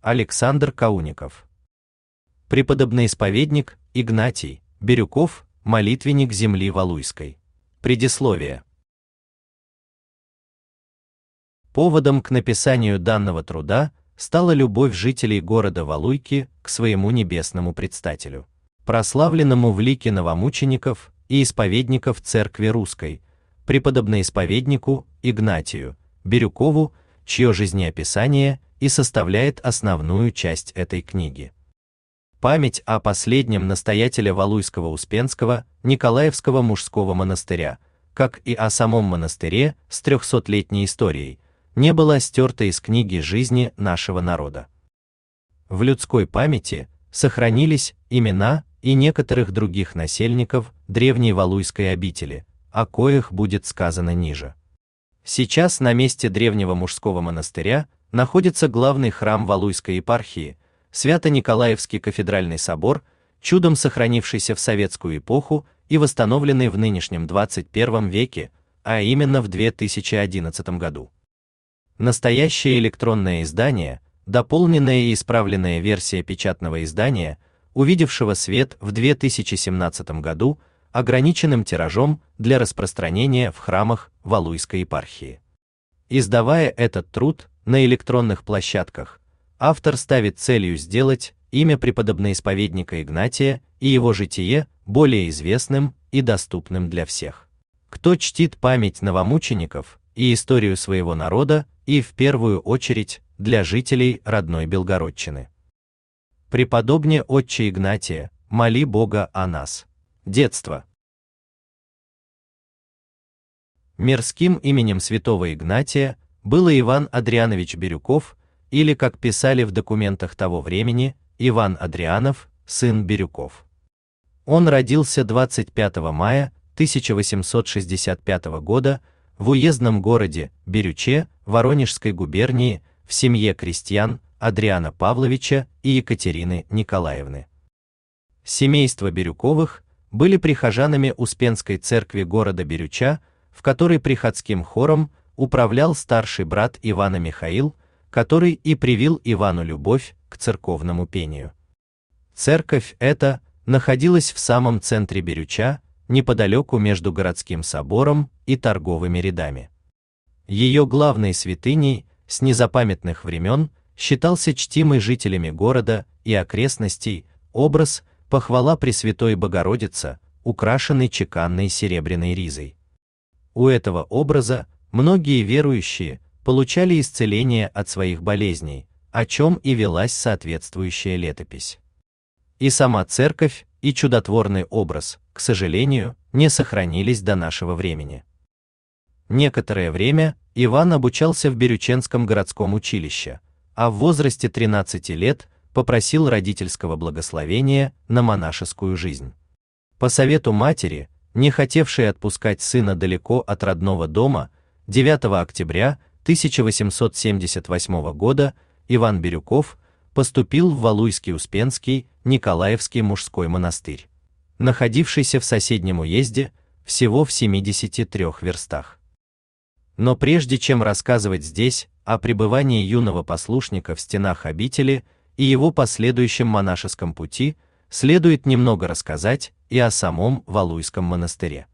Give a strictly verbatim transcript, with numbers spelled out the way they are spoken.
Александр Кауников. Преподобный исповедник Игнатий Бирюков, молитвенник земли Валуйской. Предисловие. Поводом к написанию данного труда стала любовь жителей города Валуйки к своему небесному предстателю, прославленному в лике новомучеников и исповедников Церкви Русской, преподобноисповеднику Игнатию Бирюкову, чье жизнеописание и составляет основную часть этой книги. Память о последнем настоятеле Валуйского Успенского Николаевского мужского монастыря, как и о самом монастыре с трехсотлетней историей, не была стерта из книги жизни нашего народа. В людской памяти сохранились имена и некоторых других насельников древней Валуйской обители, о коих будет сказано ниже. Сейчас на месте древнего мужского монастыря находится главный храм Валуйской епархии, Свято-Николаевский кафедральный собор, чудом сохранившийся в советскую эпоху и восстановленный в нынешнем двадцать первом веке, а именно в две тысячи одиннадцатом году. Настоящее электронное издание, дополненная и исправленная версия печатного издания, увидевшего свет в две тысячи семнадцатом году, ограниченным тиражом для распространения в храмах Валуйской епархии. Издавая этот труд на электронных площадках, автор ставит целью сделать имя преподобноисповедника Игнатия и его житие более известным и доступным для всех, кто чтит память новомучеников и историю своего народа, и в первую очередь для жителей родной Белгородчины. Преподобне отче Игнатия, моли Бога о нас. Детство. Мирским именем святого Игнатия было Иван Адрианович Бирюков, или, как писали в документах того времени, Иван Адрианов, сын Бирюков. Он родился двадцать пятого мая тысяча восемьсот шестьдесят пятого года в уездном городе Бирюче Воронежской губернии в семье крестьян Адриана Павловича и Екатерины Николаевны. Семейство Бирюковых были прихожанами Успенской церкви города Бирюча, в которой приходским хором управлял старший брат Ивана Михаил, который и привил Ивану любовь к церковному пению. Церковь эта находилась в самом центре Бирюча, неподалеку между городским собором и торговыми рядами. Ее главной святыней с незапамятных времен считался чтимый жителями города и окрестностей образ похвала Пресвятой Богородицы, украшенный чеканной серебряной ризой. У этого образа многие верующие получали исцеление от своих болезней, о чем и велась соответствующая летопись. И сама церковь, и чудотворный образ, к сожалению, не сохранились до нашего времени. Некоторое время Иван обучался в Бирюченском городском училище, а в возрасте тринадцати лет попросил родительского благословения на монашескую жизнь. По совету матери, не хотевшей отпускать сына далеко от родного дома, девятого октября тысяча восемьсот семьдесят восьмого года Иван Бирюков поступил в Валуйский Успенский Николаевский мужской монастырь, находившийся в соседнем уезде, всего в семидесяти трёх верстах. Но прежде чем рассказывать здесь о пребывании юного послушника в стенах обители и его последующем монашеском пути, следует немного рассказать и о самом Валуйском монастыре.